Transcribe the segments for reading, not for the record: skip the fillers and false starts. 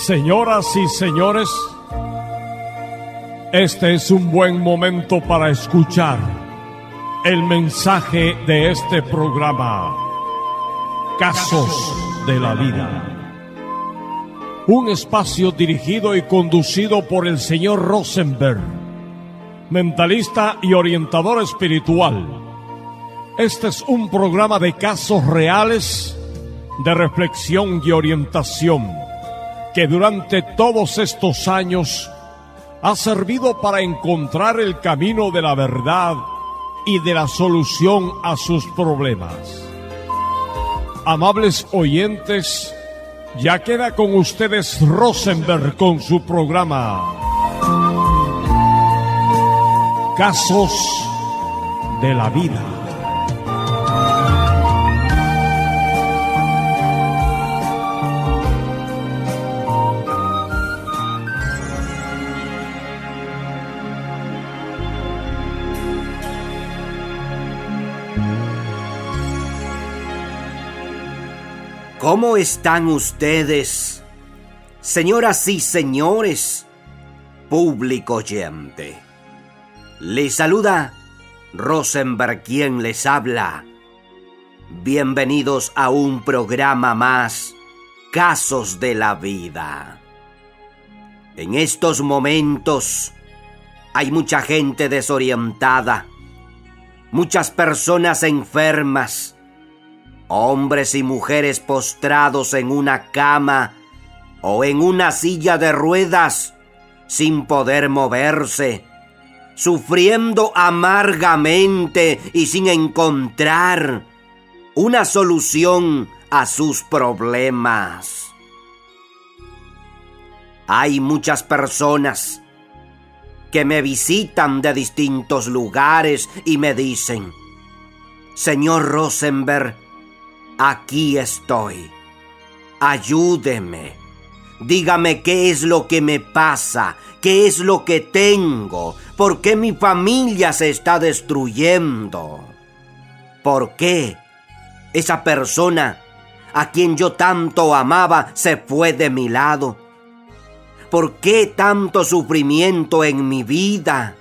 Señoras y señores, este es un buen momento para escuchar el mensaje de este programa, Casos de la Vida. Un espacio dirigido y conducido por el señor Rosenberg, mentalista y orientador espiritual. Este es un programa de casos reales, de reflexión y orientación, que durante todos estos años ha servido para encontrar el camino de la verdad y de la solución a sus problemas. Amables oyentes, ya queda con ustedes Rosenberg con su programa Casos de la Vida. ¿Cómo están ustedes, señoras y señores, público oyente? Les saluda Rosenberg, quien les habla. Bienvenidos a un programa más, Casos de la Vida. En estos momentos hay mucha gente desorientada, muchas personas enfermas, hombres y mujeres postrados en una cama o en una silla de ruedas sin poder moverse, sufriendo amargamente y sin encontrar una solución a sus problemas. Hay muchas personas que me visitan de distintos lugares y me dicen: Señor Rosenberg, aquí estoy. Ayúdeme. Dígame qué es lo que me pasa, qué es lo que tengo, por qué mi familia se está destruyendo, por qué esa persona a quien yo tanto amaba se fue de mi lado, por qué tanto sufrimiento en mi vida.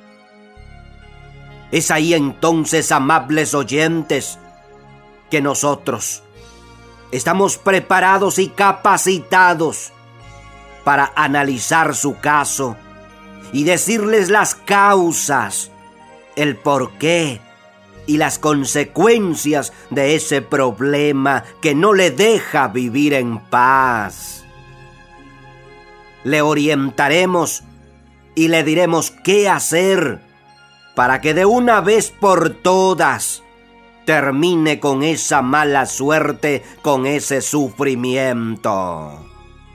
Es ahí entonces, amables oyentes, que nosotros estamos preparados y capacitados para analizar su caso y decirles las causas, el porqué y las consecuencias de ese problema que no le deja vivir en paz. Le orientaremos y le diremos qué hacer para que de una vez por todas termine con esa mala suerte, con ese sufrimiento.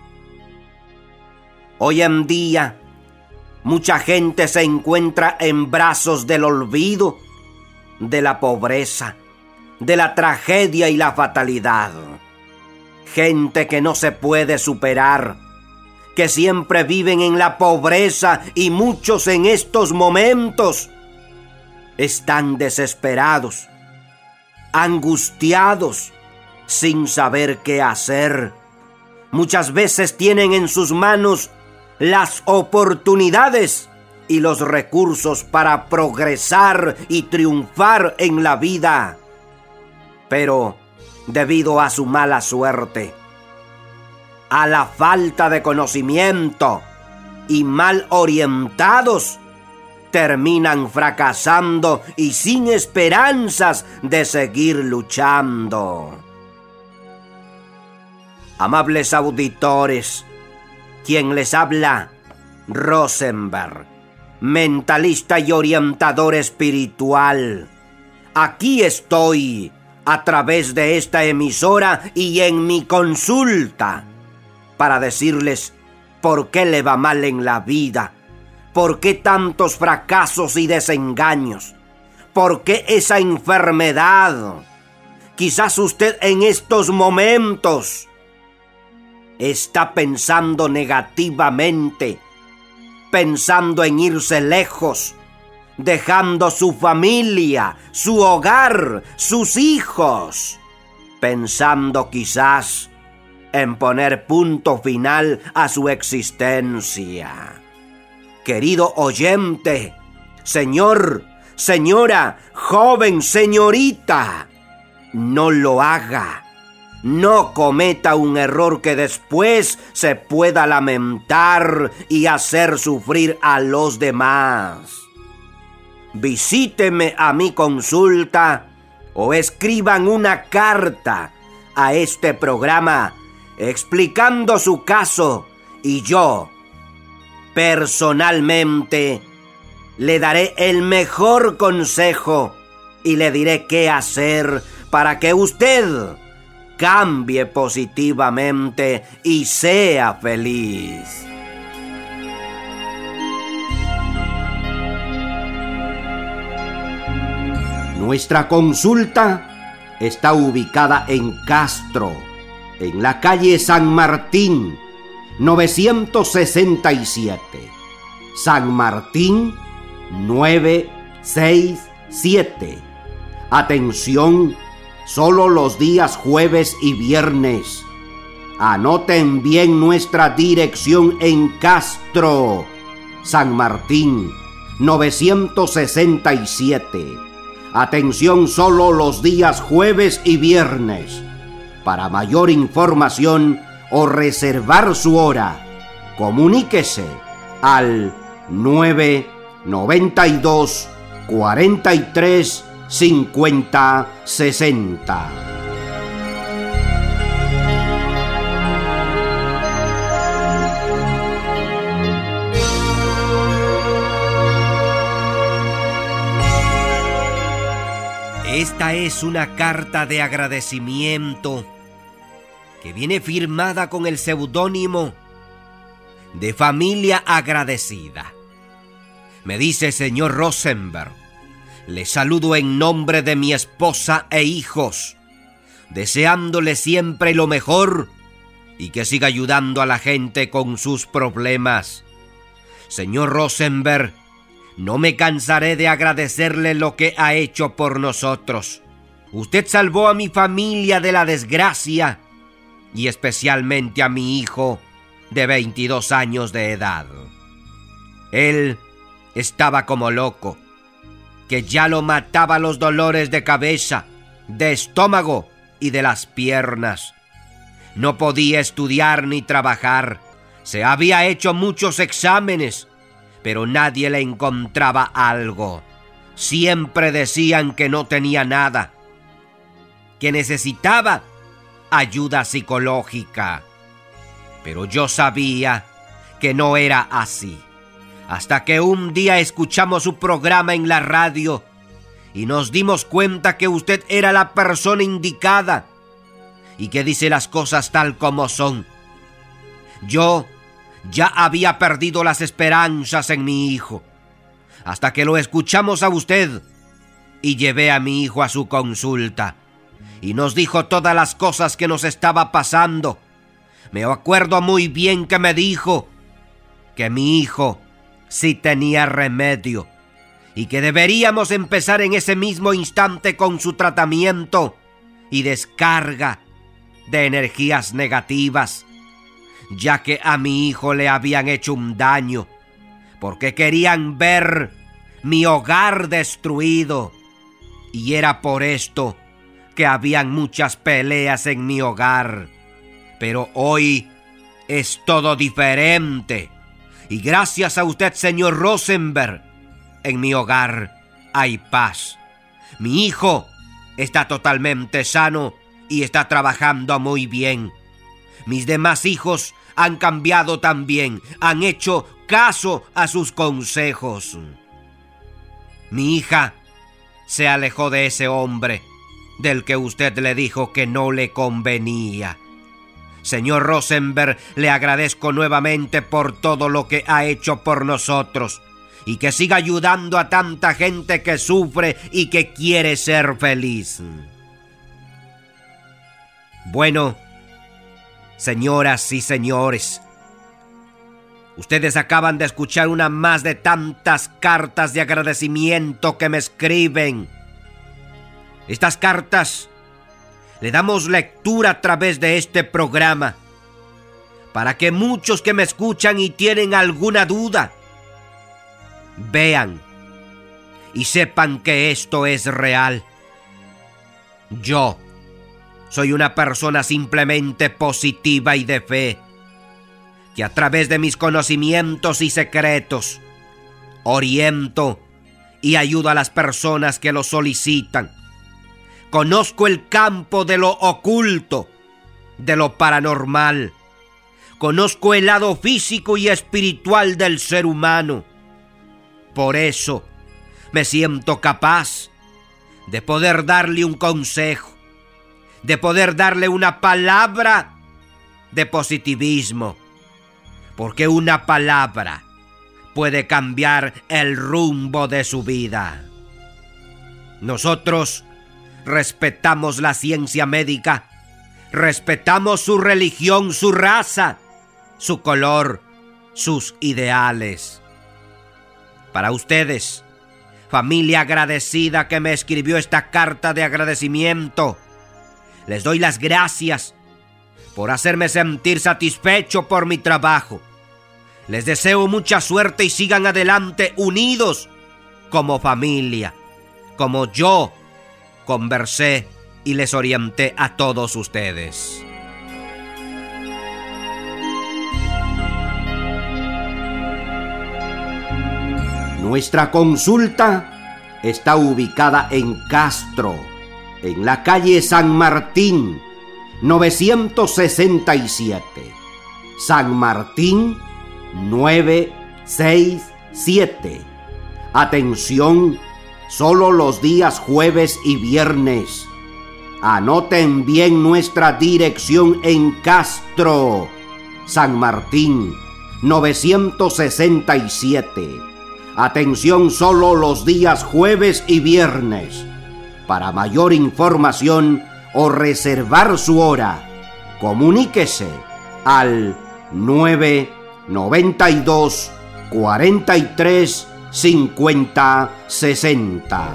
Hoy en día, mucha gente se encuentra en brazos del olvido, de la pobreza, de la tragedia y la fatalidad. Gente que no se puede superar, que siempre viven en la pobreza, y muchos en estos momentos están desesperados, angustiados, sin saber qué hacer. Muchas veces tienen en sus manos las oportunidades y los recursos para progresar y triunfar en la vida, pero debido a su mala suerte, a la falta de conocimiento y mal orientados, terminan fracasando y sin esperanzas de seguir luchando. Amables auditores, quien les habla, Rosenberg, mentalista y orientador espiritual. Aquí estoy a través de esta emisora y en mi consulta para decirles por qué le va mal en la vida. ¿Por qué tantos fracasos y desengaños? ¿Por qué esa enfermedad? Quizás usted en estos momentos está pensando negativamente, pensando en irse lejos, dejando su familia, su hogar, sus hijos, pensando quizás en poner punto final a su existencia. Querido oyente, señor, señora, joven, señorita, no lo haga. No cometa un error que después se pueda lamentar y hacer sufrir a los demás. Visíteme a mi consulta o escriban una carta a este programa explicando su caso y yo, personalmente, le daré el mejor consejo y le diré qué hacer para que usted cambie positivamente y sea feliz. Nuestra consulta está ubicada en Castro, en la calle San Martín, 967. San Martín, 967. Atención, solo los días jueves y viernes. Anoten bien nuestra dirección en Castro, San Martín, 967. Atención, solo los días jueves y viernes. Para mayor información o reservar su hora, comuníquese al 992 43 50 60. Esta es una carta de agradecimiento que viene firmada con el seudónimo de Familia Agradecida. Me dice: señor Rosenberg, le saludo en nombre de mi esposa e hijos, deseándole siempre lo mejor y que siga ayudando a la gente con sus problemas. Señor Rosenberg, no me cansaré de agradecerle lo que ha hecho por nosotros. Usted salvó a mi familia de la desgracia y especialmente a mi hijo de 22 años de edad. Él estaba como loco, que ya lo mataba los dolores de cabeza, de estómago y de las piernas. No podía estudiar ni trabajar. Se había hecho muchos exámenes, pero nadie le encontraba algo. Siempre decían que no tenía nada, que necesitaba ayuda psicológica. Pero yo sabía que no era así, hasta que un día escuchamos su programa en la radio y nos dimos cuenta que usted era la persona indicada y que dice las cosas tal como son. Yo ya había perdido las esperanzas en mi hijo, hasta que lo escuchamos a usted y llevé a mi hijo a su consulta y nos dijo todas las cosas que nos estaba pasando. Me acuerdo muy bien que me dijo que mi hijo sí tenía remedio y que deberíamos empezar en ese mismo instante con su tratamiento y descarga de energías negativas, ya que a mi hijo le habían hecho un daño, porque querían ver mi hogar destruido, y era por esto que habían muchas peleas en mi hogar. Pero hoy es todo diferente, y gracias a usted, señor Rosenberg, en mi hogar hay paz. Mi hijo está totalmente sano y está trabajando muy bien. Mis demás hijos han cambiado también, han hecho caso a sus consejos. Mi hija se alejó de ese hombre del que usted le dijo que no le convenía. Señor Rosenberg, le agradezco nuevamente por todo lo que ha hecho por nosotros y que siga ayudando a tanta gente que sufre y que quiere ser feliz. Bueno, señoras y señores, ustedes acaban de escuchar una más de tantas cartas de agradecimiento que me escriben. Estas cartas le damos lectura a través de este programa para que muchos que me escuchan y tienen alguna duda vean y sepan que esto es real. Yo soy una persona simplemente positiva y de fe, que a través de mis conocimientos y secretos oriento y ayudo a las personas que lo solicitan. Conozco el campo de lo oculto, de lo paranormal. Conozco el lado físico y espiritual del ser humano. Por eso me siento capaz de poder darle un consejo, de poder darle una palabra de positivismo, porque una palabra puede cambiar el rumbo de su vida. Nosotros respetamos la ciencia médica, respetamos su religión, su raza, su color, sus ideales. Para ustedes, familia agradecida que me escribió esta carta de agradecimiento, les doy las gracias por hacerme sentir satisfecho por mi trabajo. Les deseo mucha suerte y sigan adelante unidos como familia, como yo conversé y les orienté a todos ustedes. Nuestra consulta está ubicada en Castro, en la calle San Martín, 967. San Martín 967. Atención, solo los días jueves y viernes. Anoten bien nuestra dirección en Castro, San Martín 967. Atención, solo los días jueves y viernes. Para mayor información o reservar su hora, comuníquese al 992 43 50 60.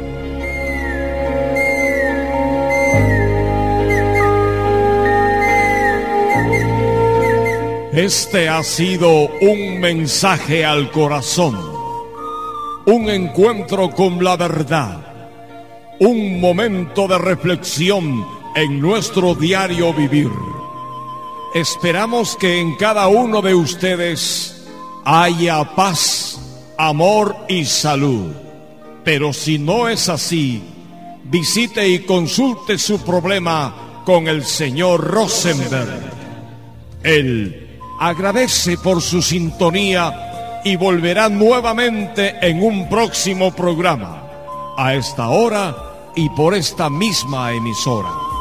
Este ha sido un mensaje al corazón, un encuentro con la verdad, un momento de reflexión en nuestro diario vivir. Esperamos que en cada uno de ustedes haya paz, amor y salud. Pero si no es así, visite y consulte su problema con el señor Rosenberg. Él agradece por su sintonía y volverá nuevamente en un próximo programa, a esta hora y por esta misma emisora.